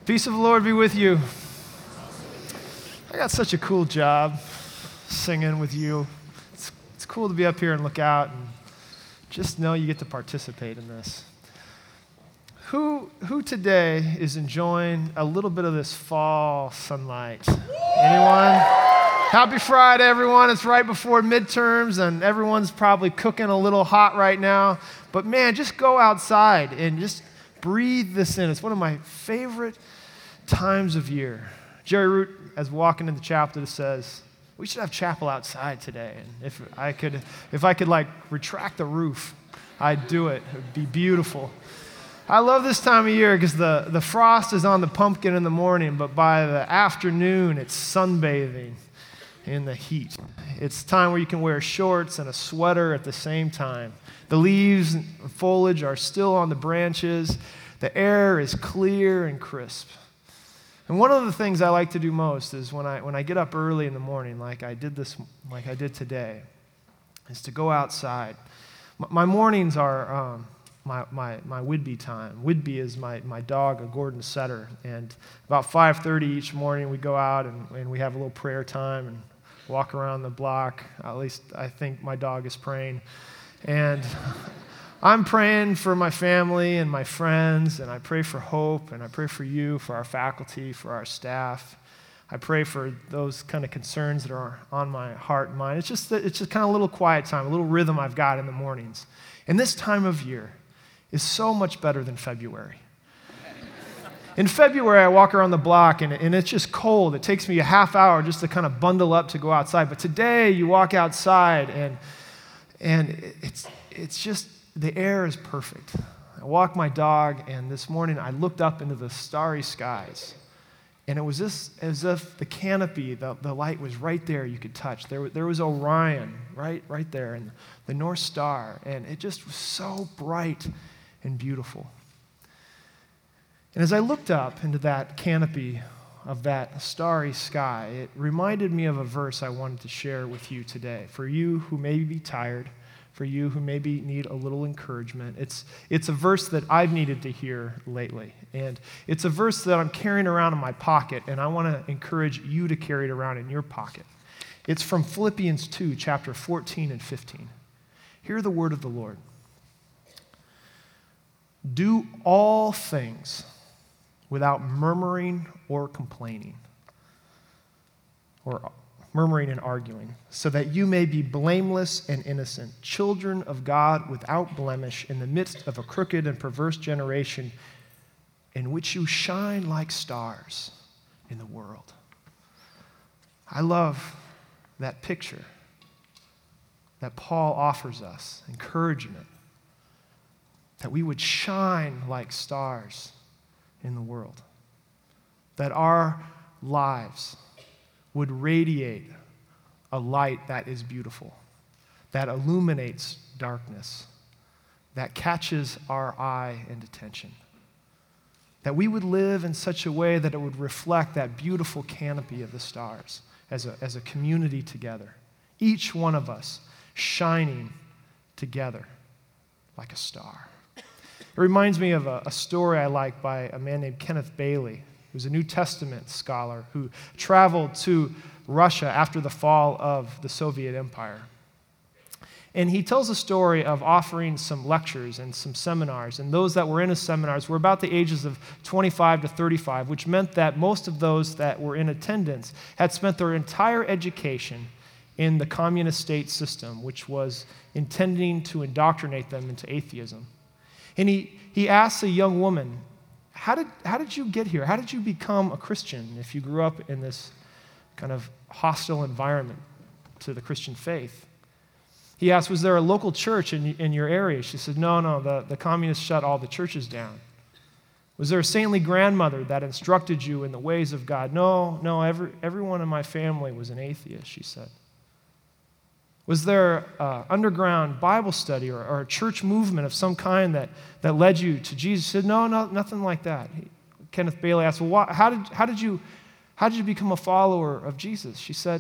Peace of the Lord be with you. I got such a cool job singing with you. It's cool to be up here and look out and just know you get to participate in this. Who today is enjoying a little bit of this fall sunlight? Anyone? Happy Friday, everyone. It's right before midterms, and everyone's probably cooking a little hot right now. But man, just go outside and just breathe this in. It's one of my favorite times of year. Jerry Root, as walking in the chapel, says, we should have chapel outside today. And if I could like retract the roof, I'd do it. It would be beautiful. I love this time of year because the frost is on the pumpkin in the morning, but by the afternoon, it's sunbathing in the heat. It's time where you can wear shorts and a sweater at the same time. The leaves and foliage are still on the branches. The air is clear and crisp. And one of the things I like to do most is when I get up early in the morning, like I did today, is to go outside. My mornings are my Whidbey time. Whidbey is my dog, a Gordon Setter, and about 5:30 each morning we go out and we have a little prayer time and walk around the block. At least I think my dog is praying, and I'm praying for my family and my friends, and I pray for hope, and I pray for you, for our faculty, for our staff. I pray for those kind of concerns that are on my heart and mind. It's just kind of a little quiet time, a little rhythm I've got in the mornings. And this time of year is so much better than February. In February, I walk around the block, and it's just cold. It takes me a half hour just to kind of bundle up to go outside. But today, you walk outside, and it's just, the air is perfect. I walk my dog, and this morning I looked up into the starry skies, and it was just as if the canopy, the light was right there you could touch. There was Orion right there, and the North Star, and it just was so bright and beautiful. And as I looked up into that canopy of that starry sky, it reminded me of a verse I wanted to share with you today. For you who may be tired, for you who maybe need a little encouragement. It's a verse that I've needed to hear lately. And it's a verse that I'm carrying around in my pocket, and I want to encourage you to carry it around in your pocket. It's from Philippians 2, chapter 14 and 15. Hear the word of the Lord. Do all things without murmuring or complaining, or murmuring and arguing, so that you may be blameless and innocent, children of God without blemish in the midst of a crooked and perverse generation in which you shine like stars in the world. I love that picture that Paul offers us, encouragement, that we would shine like stars in the world, that our lives would radiate a light that is beautiful, that illuminates darkness, that catches our eye and attention. That we would live in such a way that it would reflect that beautiful canopy of the stars as a community together, each one of us shining together like a star. It reminds me of a story I like by a man named Kenneth Bailey, who's a New Testament scholar who traveled to Russia after the fall of the Soviet Empire. And he tells a story of offering some lectures and some seminars, and those that were in his seminars were about the ages of 25 to 35, which meant that most of those that were in attendance had spent their entire education in the communist state system, which was intending to indoctrinate them into atheism. And he asks a young woman, how did you get here? How did you become a Christian if you grew up in this kind of hostile environment to the Christian faith? He asked, was there a local church in your area? She said, no, the communists shut all the churches down. Was there a saintly grandmother that instructed you in the ways of God? No, everyone in my family was an atheist, she said. Was there an underground Bible study or a church movement of some kind that led you to Jesus? He said, no, nothing like that. Kenneth Bailey asked, well, how did you become a follower of Jesus? She said,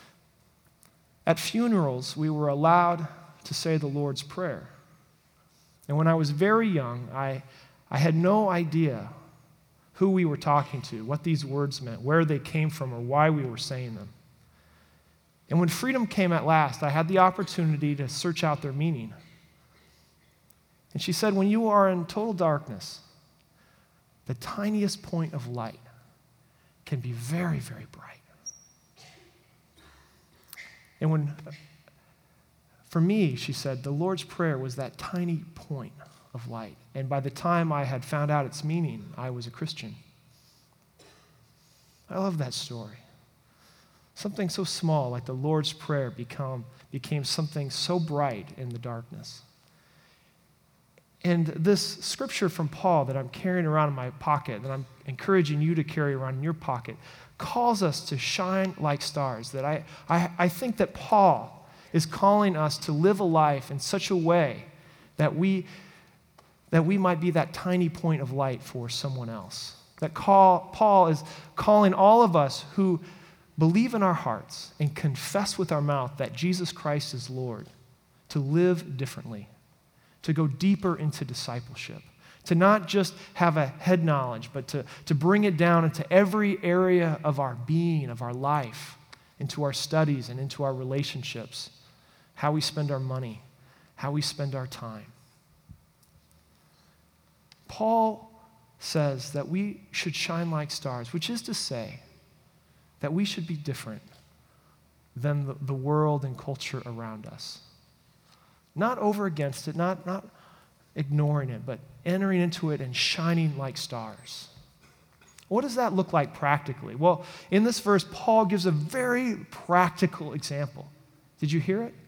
at funerals, we were allowed to say the Lord's Prayer. And when I was very young, I had no idea who we were talking to, what these words meant, where they came from, or why we were saying them. And when freedom came at last, I had the opportunity to search out their meaning. And she said, when you are in total darkness, the tiniest point of light can be very, very bright. And for me, she said, the Lord's Prayer was that tiny point of light. And by the time I had found out its meaning, I was a Christian. I love that story. Something so small like the Lord's Prayer became something so bright in the darkness. And this scripture from Paul that I'm carrying around in my pocket, that I'm encouraging you to carry around in your pocket, calls us to shine like stars. That I think that Paul is calling us to live a life in such a way that we might be that tiny point of light for someone else. That Paul is calling all of us who believe in our hearts and confess with our mouth that Jesus Christ is Lord to live differently, to go deeper into discipleship, to not just have a head knowledge, but to bring it down into every area of our being, of our life, into our studies and into our relationships, how we spend our money, how we spend our time. Paul says that we should shine like stars, which is to say that we should be different than the world and culture around us. Not over against it, not ignoring it, but entering into it and shining like stars. What does that look like practically? Well, in this verse, Paul gives a very practical example. Did you hear it?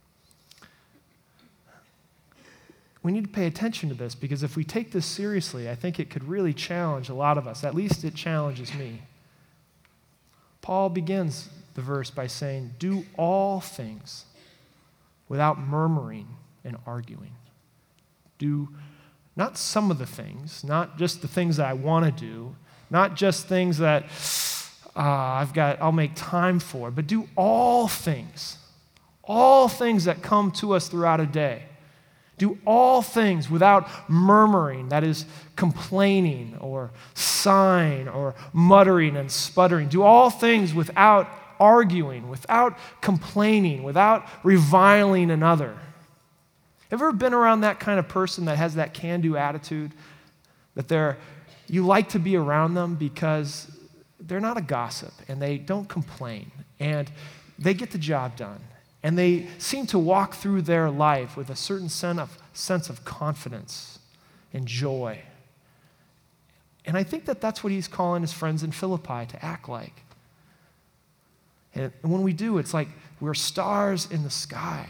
We need to pay attention to this because if we take this seriously, I think it could really challenge a lot of us. At least it challenges me. Paul begins the verse by saying, do all things without murmuring and arguing. Do not some of the things, not just the things that I want to do, not just things that I'll make time for, but do all things that come to us throughout a day. Do all things without murmuring, that is complaining or sighing or muttering and sputtering. Do all things without arguing, without complaining, without reviling another. Ever been around that kind of person that has that can-do attitude? That you like to be around them because they're not a gossip and they don't complain and they get the job done. And they seem to walk through their life with a certain sense of confidence and joy. And I think that that's what he's calling his friends in Philippi to act like. And when we do, it's like we're stars in the sky.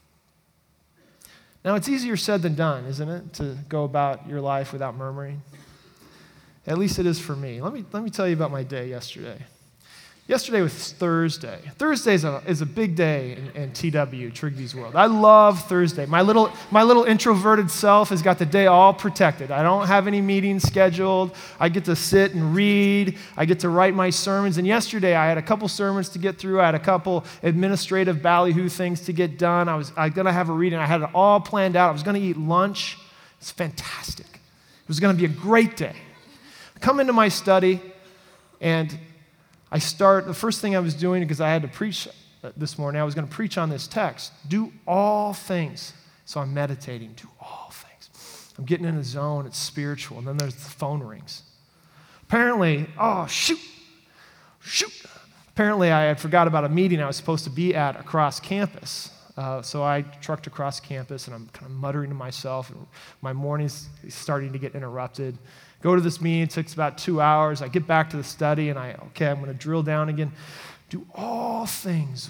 Now, it's easier said than done, isn't it, to go about your life without murmuring? At least it is for me. Let me tell you about my day yesterday. Yesterday was Thursday. Thursday is a big day in TW, Trigby's World. I love Thursday. My little introverted self has got the day all protected. I don't have any meetings scheduled. I get to sit and read. I get to write my sermons. And yesterday I had a couple sermons to get through. I had a couple administrative ballyhoo things to get done. I was going to have a reading. I had it all planned out. I was going to eat lunch. It's fantastic. It was going to be a great day. I come into my study and the first thing I was doing, because I had to preach this morning, I was going to preach on this text. Do all things. So I'm meditating. Do all things. I'm getting in a zone. It's spiritual. And then there's the phone rings. Apparently, shoot. Apparently, I had forgot about a meeting I was supposed to be at across campus. So I trucked across campus, and I'm kind of muttering to myself. And my morning's starting to get interrupted. Go to this meeting, it takes about 2 hours. I get back to the study, and I'm going to drill down again. Do all things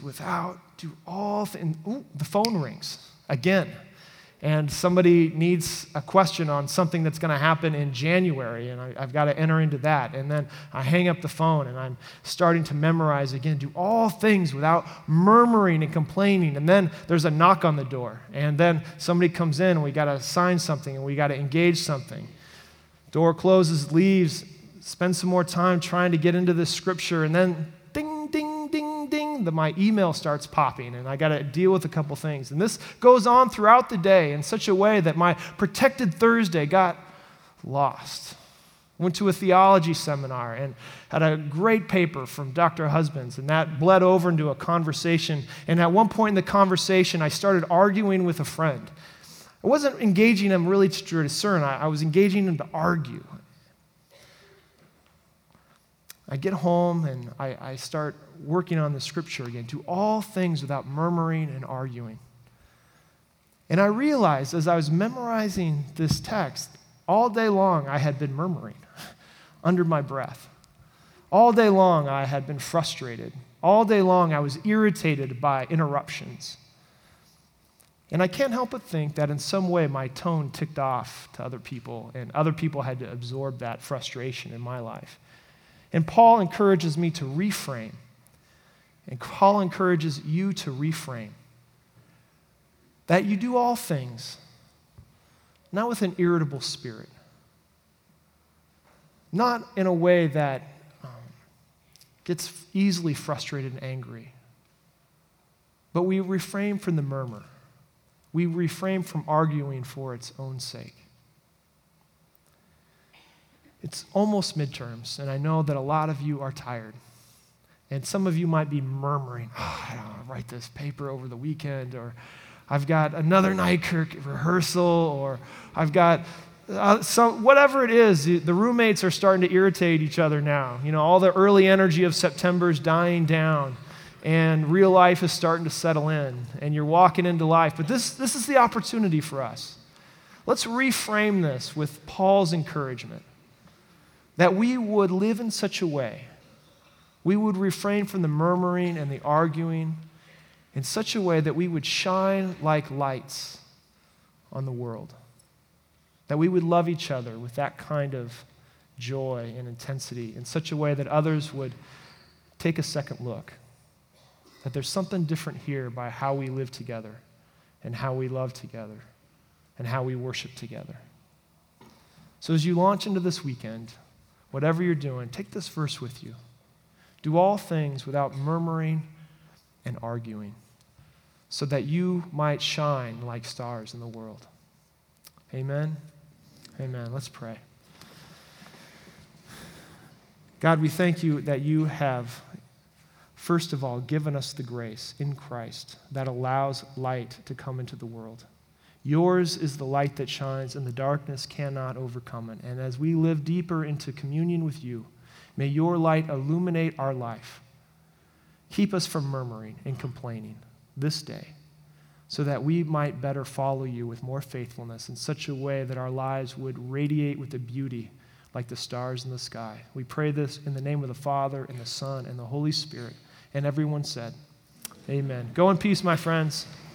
the phone rings again. And somebody needs a question on something that's going to happen in January, and I've got to enter into that. And then I hang up the phone, and I'm starting to memorize again. Do all things without murmuring and complaining. And then there's a knock on the door, and then somebody comes in, and we got to sign something, and we got to engage something. Door closes, leaves, spend some more time trying to get into this scripture, and then ding, ding, ding, ding, my email starts popping, and I got to deal with a couple things. And this goes on throughout the day in such a way that my protected Thursday got lost. Went to a theology seminar and had a great paper from Dr. Husbands, and that bled over into a conversation. And at one point in the conversation, I started arguing with a friend. I wasn't engaging him really to discern. I was engaging him to argue. I get home and I start working on the scripture again. Do all things without murmuring and arguing. And I realized as I was memorizing this text, all day long I had been murmuring under my breath. All day long I had been frustrated. All day long I was irritated by interruptions. And I can't help but think that in some way my tone ticked off to other people, and other people had to absorb that frustration in my life. And Paul encourages me to reframe. And Paul encourages you to reframe. That you do all things, not with an irritable spirit, not in a way that gets easily frustrated and angry, but we refrain from the murmur. We refrain from arguing for its own sake. It's almost midterms, and I know that a lot of you are tired. And some of you might be murmuring, I don't want to write this paper over the weekend, or I've got another night rehearsal, or I've got whatever it is. The roommates are starting to irritate each other now. You know, all the early energy of September is dying down, and real life is starting to settle in, and you're walking into life. But this is the opportunity for us. Let's reframe this with Paul's encouragement, that we would live in such a way, we would refrain from the murmuring and the arguing in such a way that we would shine like lights on the world, that we would love each other with that kind of joy and intensity in such a way that others would take a second look, that there's something different here by how we live together and how we love together and how we worship together. So as you launch into this weekend, whatever you're doing, take this verse with you. Do all things without murmuring and arguing, so that you might shine like stars in the world. Amen? Amen. Let's pray. God, we thank you that you have, first of all, given us the grace in Christ that allows light to come into the world. Yours is the light that shines, and the darkness cannot overcome it. And as we live deeper into communion with you, may your light illuminate our life. Keep us from murmuring and complaining this day, so that we might better follow you with more faithfulness in such a way that our lives would radiate with a beauty like the stars in the sky. We pray this in the name of the Father, and the Son, and the Holy Spirit. And everyone said, amen. Go in peace, my friends.